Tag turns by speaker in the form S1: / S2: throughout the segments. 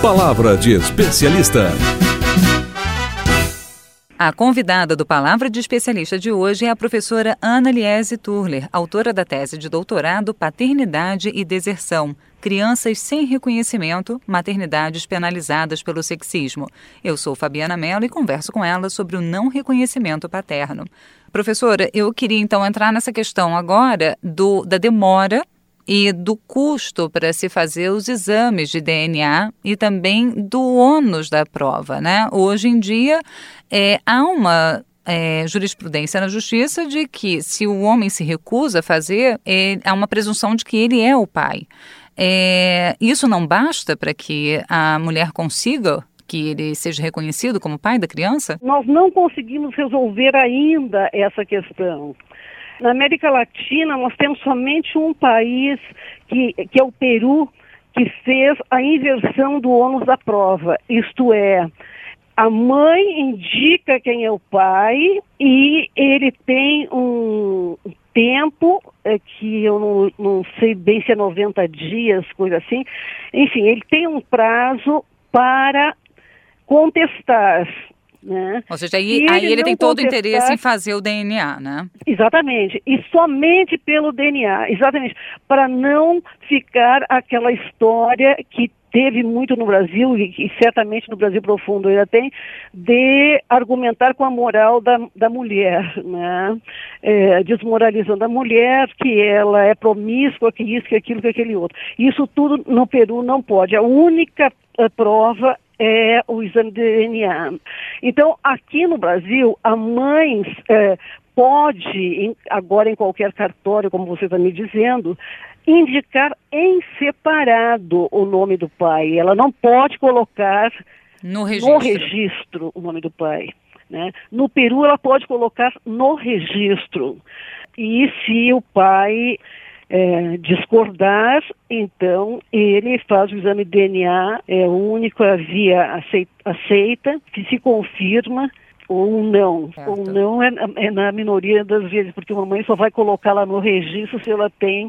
S1: Palavra de Especialista.
S2: A convidada do Palavra de Especialista de hoje é a professora Ana Liese Turler, autora da tese de doutorado Paternidade e Deserção, Crianças sem reconhecimento, maternidades penalizadas pelo sexismo. Eu sou Fabiana Mello e converso com ela sobre o não reconhecimento paterno. Professora, eu queria então entrar nessa questão agora da demora e do custo para se fazer os exames de DNA e também do ônus da prova, né? Hoje em dia há uma jurisprudência na justiça de que se o homem se recusa a fazer, há uma presunção de que ele é o pai. Isso não basta para que a mulher consiga que ele seja reconhecido como pai da criança?
S3: Nós não conseguimos resolver ainda essa questão. Na América Latina, nós temos somente um país, que é o Peru, que fez a inversão do ônus da prova. Isto é, a mãe indica quem é o pai e ele tem um tempo, que eu não sei bem se é 90 dias, coisa assim. Enfim, ele tem um prazo para contestar, né?
S2: Ou seja, aí ele tem todo o interesse em fazer o DNA, né?
S3: Exatamente, e somente pelo DNA, exatamente, para não ficar aquela história que teve muito no Brasil, e certamente no Brasil profundo ainda tem, de argumentar com a moral da mulher, né? Desmoralizando a mulher, que ela é promíscua, que isso, que aquilo, que aquele outro. Isso tudo no Peru não pode. A única prova é o exame de DNA. Então, aqui no Brasil, a mãe pode, agora em qualquer cartório, como você está me dizendo, indicar em separado o nome do pai. Ela não pode colocar no registro o nome do pai, né? No Peru, ela pode colocar no registro. E se o pai discordar, então ele faz o exame de DNA, é a única via aceita, que se confirma ou não. Certo. Ou não é na minoria das vezes, porque uma mãe só vai colocar lá no registro se ela tem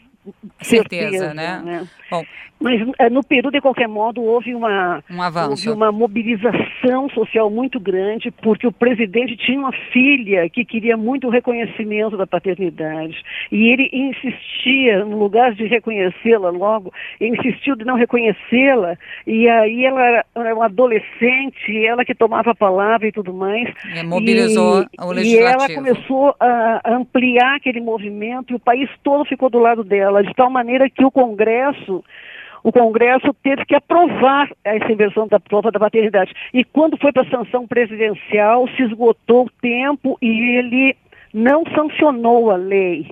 S3: certeza, né? Bom, mas no Peru, de qualquer modo, houve um avanço. Houve uma mobilização social muito grande, porque o presidente tinha uma filha que queria muito o reconhecimento da paternidade. E ele insistia, no lugar de reconhecê-la logo, insistiu de não reconhecê-la, e aí ela era uma adolescente, ela que tomava a palavra e tudo mais.
S2: Mobilizou o legislativo.
S3: E ela começou a ampliar aquele movimento, e o país todo ficou do lado dela, de tal maneira que o Congresso teve que aprovar essa inversão da prova da paternidade. E quando foi para a sanção presidencial, se esgotou o tempo e ele não sancionou a lei.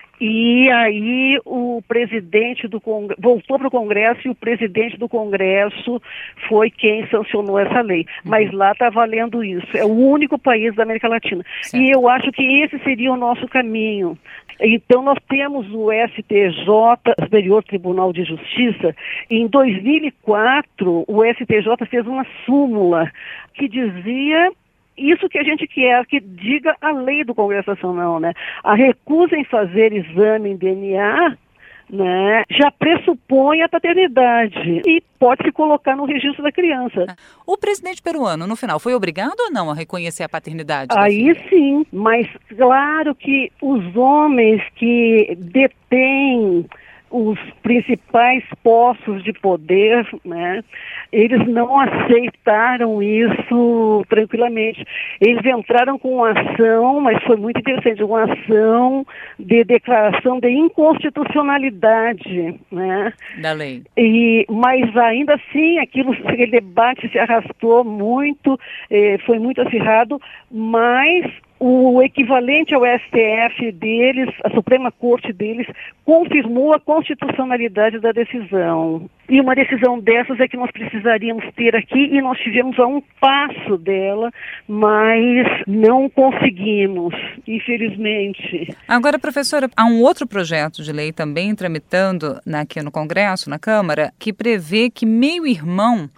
S3: E aí o presidente do Congresso voltou para o Congresso e o presidente do Congresso foi quem sancionou essa lei. Mas lá está valendo isso. É o único país da América Latina. Certo. E eu acho que esse seria o nosso caminho. Então nós temos o STJ, Superior Tribunal de Justiça. Em 2004, o STJ fez uma súmula que dizia isso que a gente quer, que diga a lei do Congresso Nacional, né? A recusa em fazer exame em DNA, né, já pressupõe a paternidade e pode se colocar no registro da criança.
S2: O presidente peruano, no final, foi obrigado ou não a reconhecer a paternidade?
S3: Aí sim, mas claro que os homens que detêm os principais postos de poder, né, eles não aceitaram isso tranquilamente. Eles entraram com uma ação, mas foi muito interessante, uma ação de declaração de inconstitucionalidade, né,
S2: da lei.
S3: Mas ainda assim, aquele debate se arrastou muito, foi muito acirrado, mas o equivalente ao STF deles, a Suprema Corte deles, confirmou a constitucionalidade da decisão. E uma decisão dessas é que nós precisaríamos ter aqui, e nós tivemos a um passo dela, mas não conseguimos, infelizmente.
S2: Agora, professora, há um outro projeto de lei também tramitando aqui no Congresso, na Câmara, que prevê que meio-irmão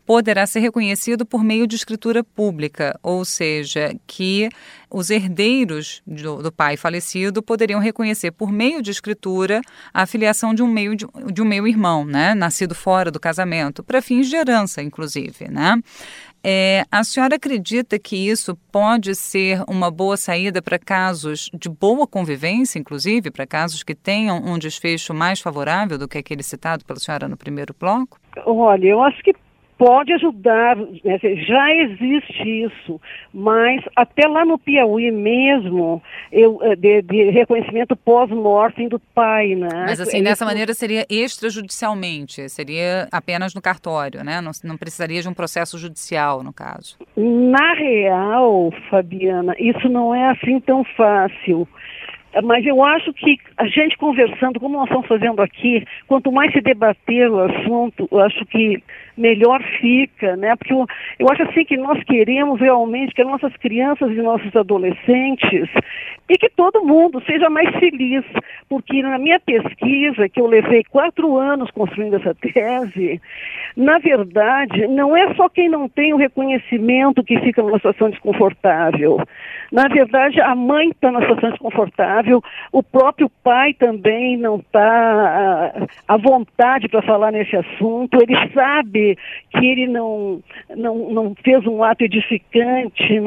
S2: poderá ser reconhecido por meio de escritura pública, ou seja, que os herdeiros do pai falecido poderiam reconhecer por meio de escritura a filiação de um meio-irmão, né, nascido fora do casamento, para fins de herança, inclusive, né? A senhora acredita que isso pode ser uma boa saída para casos de boa convivência, inclusive, para casos que tenham um desfecho mais favorável do que aquele citado pela senhora no primeiro bloco?
S3: Olha, eu acho que pode ajudar, né? Já existe isso, mas até lá no Piauí mesmo, de reconhecimento pós-mortem do pai, né?
S2: Mas assim, dessa maneira seria extrajudicialmente, seria apenas no cartório, né? Não precisaria de um processo judicial, no caso.
S3: Na real, Fabiana, isso não é assim tão fácil. Mas eu acho que a gente conversando, como nós estamos fazendo aqui, quanto mais se debater o assunto, eu acho que melhor fica, né? Porque eu acho assim que nós queremos realmente que as nossas crianças e nossos adolescentes e que todo mundo seja mais feliz, porque na minha pesquisa, que eu levei 4 anos construindo essa tese, na verdade, não é só quem não tem o reconhecimento que fica numa situação desconfortável. Na verdade, a mãe está numa situação desconfortável, o próprio pai também não está à vontade para falar nesse assunto, ele sabe que ele não fez um ato edificante,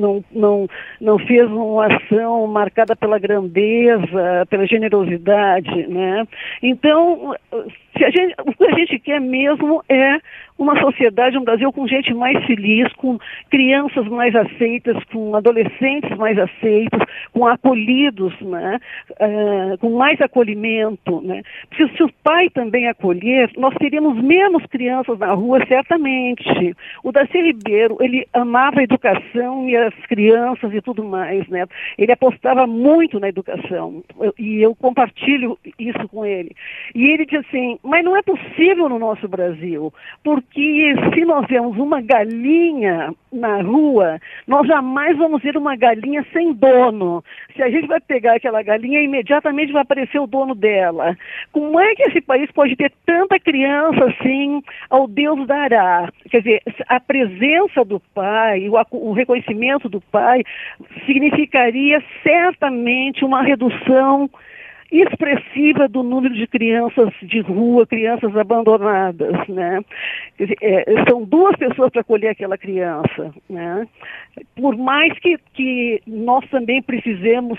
S3: não fez uma ação marcada pela grandeza, pela generosidade, né? Então, o que a gente quer mesmo é uma sociedade, um Brasil com gente mais feliz, com crianças mais aceitas, com adolescentes mais aceitos, com acolhidos, né? Com mais acolhimento, né? Se o pai também acolher, nós teríamos menos crianças na rua, certamente. O Darcy Ribeiro, ele amava a educação e as crianças e tudo mais, né? Ele apostava muito na educação, e eu compartilho isso com ele. E ele diz assim, mas não é possível no nosso Brasil, porque se nós vemos uma galinha na rua, nós jamais vamos ver uma galinha sem dono. Se a gente vai pegar aquela galinha, imediatamente vai aparecer o dono dela. Como é que esse país pode ter tanta criança assim, ao Deus dará? Quer dizer, a presença do pai, o reconhecimento do pai, significaria certamente uma redução expressiva do número de crianças de rua, crianças abandonadas, né? Quer dizer, são 2 pessoas para acolher aquela criança, né? Por mais que nós também precisemos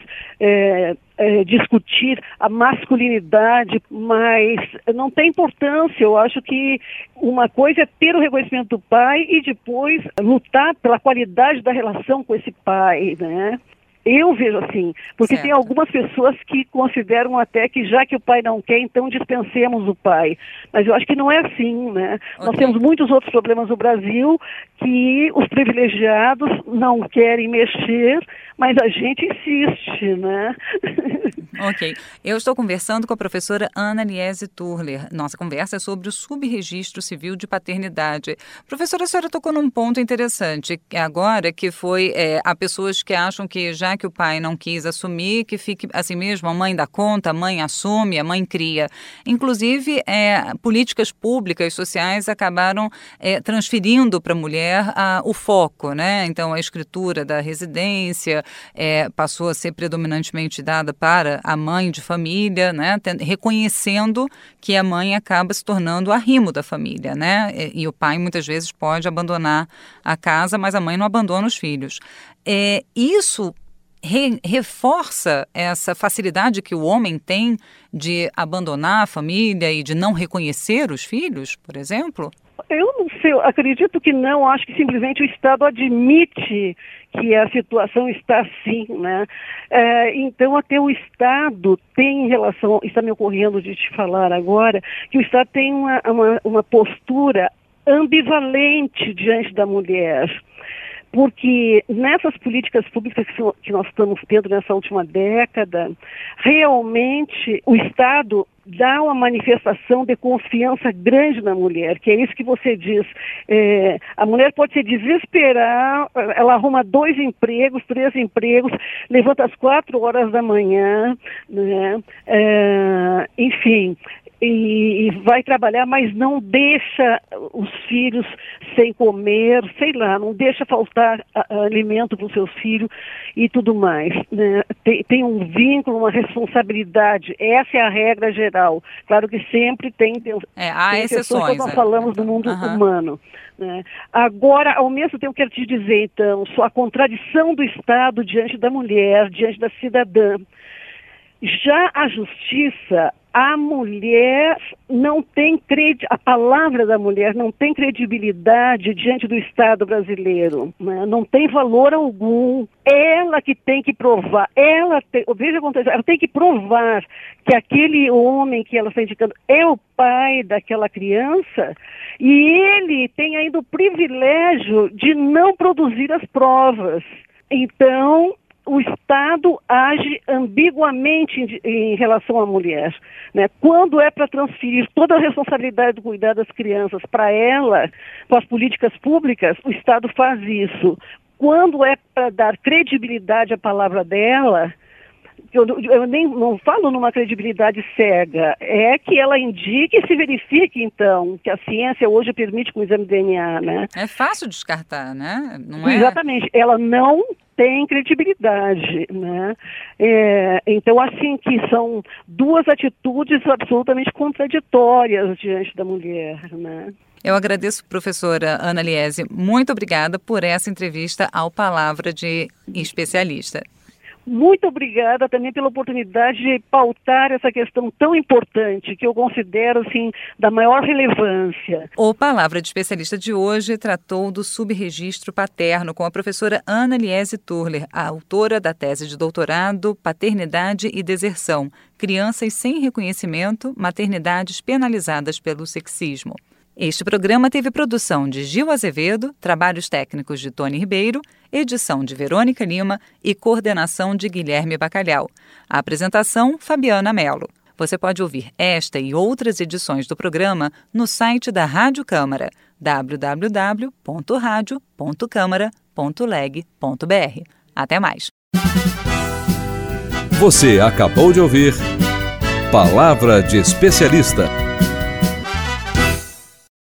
S3: discutir a masculinidade, mas não tem importância. Eu acho que uma coisa é ter o reconhecimento do pai e depois lutar pela qualidade da relação com esse pai, né? Eu vejo assim, porque
S2: certo.
S3: Tem algumas pessoas que consideram até que já que o pai não quer, então dispensemos o pai. Mas eu acho que não é assim, né? Okay. Nós temos muitos outros problemas no Brasil que os privilegiados não querem mexer, mas a gente insiste, né?
S2: Ok. Eu estou conversando com a professora Ana Liese Turler. Nossa conversa é sobre o subregistro civil de paternidade. Professora, a senhora tocou num ponto interessante agora, que foi há pessoas que acham que já que o pai não quis assumir, que fique assim mesmo, a mãe dá conta, a mãe assume, a mãe cria. Inclusive, políticas públicas, sociais acabaram transferindo para a mulher o foco, né? Então, a escritura da residência passou a ser predominantemente dada para a mãe de família, né? Reconhecendo que a mãe acaba se tornando o arrimo da família, né? E o pai muitas vezes pode abandonar a casa, mas a mãe não abandona os filhos. Isso reforça essa facilidade que o homem tem de abandonar a família e de não reconhecer os filhos, por exemplo?
S3: Eu não sei, eu acredito que não, acho que simplesmente o Estado admite que a situação está assim, né? Então até o Estado tem em relação, está me ocorrendo de te falar agora, que o Estado tem uma postura ambivalente diante da mulher. Porque nessas políticas públicas que nós estamos tendo nessa última década, realmente o Estado dá uma manifestação de confiança grande na mulher, que é isso que você diz. A mulher pode se desesperar, ela arruma 2 empregos, 3 empregos, levanta às 4 horas da manhã, né? Enfim, e vai trabalhar, mas não deixa os filhos sem comer, sei lá, não deixa faltar alimento para o seu filho e tudo mais, né? Tem um vínculo, uma responsabilidade, essa é a regra geral. Claro que sempre tem
S2: há exceções.
S3: Quando nós falamos do mundo humano. Né? Agora, ao mesmo tempo, quero te dizer, então, a contradição do Estado diante da mulher, diante da cidadã. Já a justiça, a mulher não tem a palavra da mulher não tem credibilidade diante do Estado brasileiro, né? Não tem valor algum. Ela que tem que provar, veja acontece, ela tem que provar que aquele homem que ela está indicando é o pai daquela criança e ele tem ainda o privilégio de não produzir as provas. Então, o Estado age ambiguamente em relação à mulher, né? Quando é para transferir toda a responsabilidade do cuidado das crianças para ela, com as políticas públicas, o Estado faz isso. Quando é para dar credibilidade à palavra dela, eu nem não falo numa credibilidade cega, é que ela indique e se verifique, então, que a ciência hoje permite com o exame de DNA, né?
S2: É fácil descartar, né? Não é?
S3: Exatamente, ela não tem credibilidade, né? Então, assim, que são duas atitudes absolutamente contraditórias diante da mulher, né?
S2: Eu agradeço, professora Ana Liese. Muito obrigada por essa entrevista ao Palavra de Especialista.
S3: Muito obrigada também pela oportunidade de pautar essa questão tão importante, que eu considero, assim, da maior relevância.
S2: O Palavra de Especialista de hoje tratou do subregistro paterno com a professora Ana Liese Turler, a autora da tese de doutorado Paternidade e Deserção, Crianças sem Reconhecimento, Maternidades Penalizadas pelo Sexismo. Este programa teve produção de Gil Azevedo, trabalhos técnicos de Tony Ribeiro, edição de Verônica Lima e coordenação de Guilherme Bacalhau. A apresentação, Fabiana Mello. Você pode ouvir esta e outras edições do programa no site da Rádio Câmara, www.radio.câmara.leg.br. Até mais.
S1: Você acabou de ouvir Palavra de Especialista.